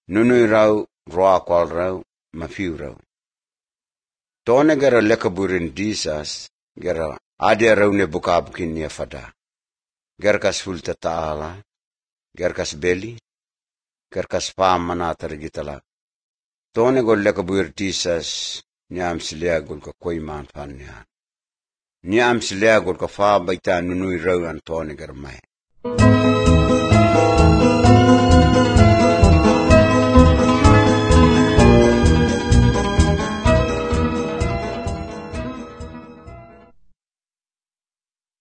nunui rau, roa kwal rau, mafiu rau. Tone gara lekaburin disas, gara adia rau ne bukabukin nia fada. Gerkas fulta taala, gerkas beli, gerkas fam manatar gitala. Tone gol lekabur disas, niam silia gol ka koiman fan niya. Niam silia gol ka fa baita nunui rau an tone gara mai.